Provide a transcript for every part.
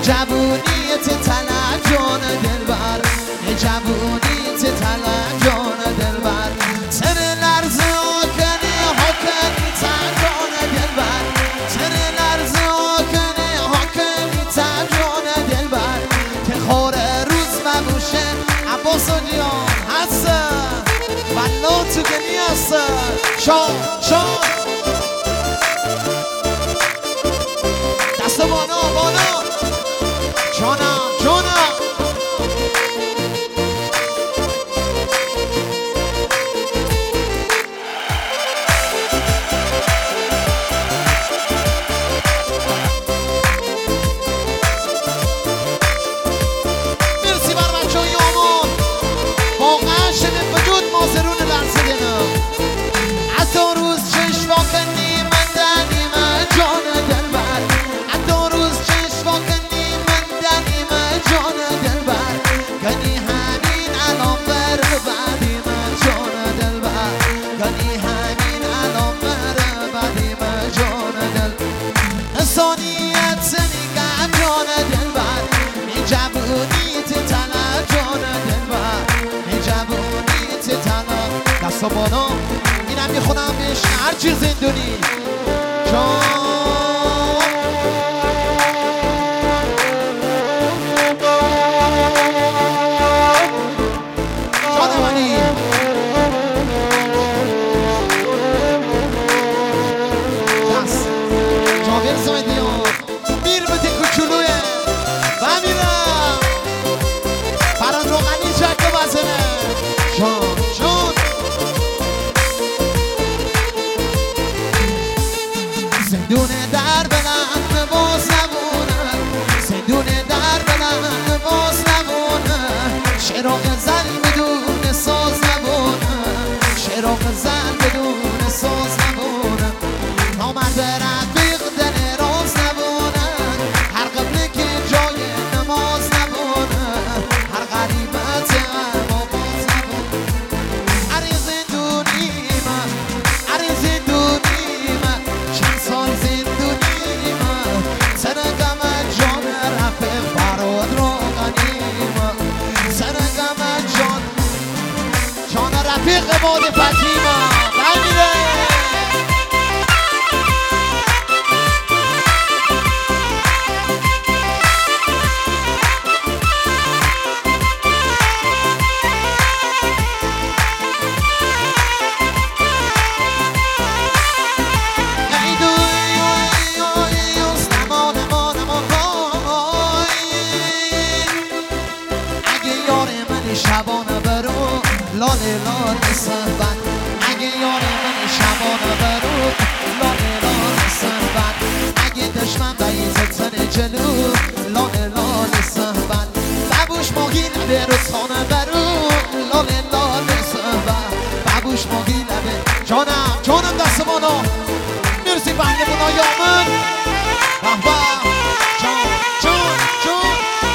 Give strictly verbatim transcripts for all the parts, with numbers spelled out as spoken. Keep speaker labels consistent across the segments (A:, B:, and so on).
A: جوونیت طلب جان دلبر جوونیت طلب جان دلبر تر لرزه آکنی حاکنی تن جان دلبر تر لرزه آکنی حاکنی تن جان دلبر که خور روز مبوشه عباس جیان هست والله تو گلی هست شان شان دست بانا بانا جانم جانم مرسی بر بچه های آمان واقعا شده وجود مازرون لرزه دنم حتی روز چشم کنی من دنیم جان دلبر حتی روز چشم کنی من دنیم جان دلبر گنی همین الان بر بعدی من جان دلبر گنی همین الان بر بعدی من جان دل انسانیت نگم جان دلبر این جوونیت طلب جان دلبر این جوونیت طلب دستا بالا اینم میخونم بهش هرچی زندونی جان جان منی دست جاویر زایدیان میر بده کچولویه و میرم فران روغنی جک بزنه جان جان زندون در بلند باز نبونه زندون در بلند باز نبونه شراق زن بدون ساز نبونه شراق زن بدون ساز نبونه نامرد رفیق دل راز نبونه هر قبله که جای نماز نبونه هر غریبت اما باز نبونه هر زندونیم هر زندونیم چند سال زندونیم سرگم جان رفیق فراد روغنیم سرگم جان جان رفیق باد فتیما بمیره شبانه برو لاله لاله سنبن اگه یار من شبانه برو لاله لاله سنبن اگه دشمن بیزت سن جلو لاله لاله سنبن ببوش ماهی لبه رسانه برو لاله لاله سنبن ببوش ماهی لبه جانم جانم دست بالا مرسی پهلوان های آمن بابا جان جان جان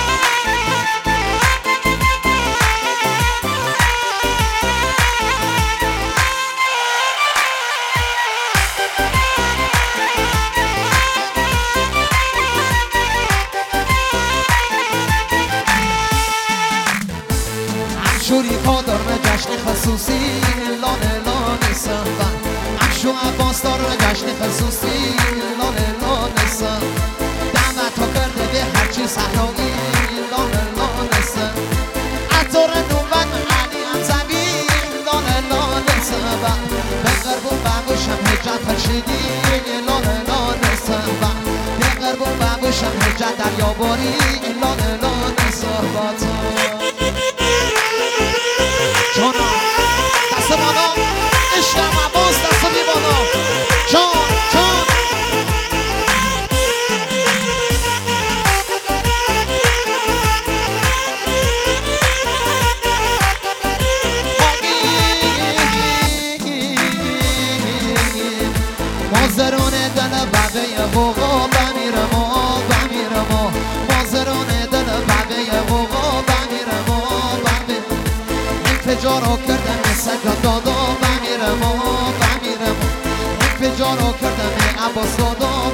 A: شوری پادار به جشن خصوصی لانه لانه سنبن افشو عباس دار به جشن خصوصی لانه لانه سن دعوت ها کرده به هرچی صحرایی لانه لانه سن عطار نوبت علی انزوی لانه لانه سنبن به قرب و بگوشم حجت فرشیدی لانه لانه سنبن به قرب و بگوشم حجت دریاباری لانه لانه صحبت جانا دست بالا عشقم عباس دست بی بالا جان جان مازرون دل بقیه بوغا بمیرم و بمیرم و مازرون دل بقیه بوغا بمیرم و بمیرم انفجارو کردم سگا دادا بمیرم و بمیرم انفجارو کردم عباس دادا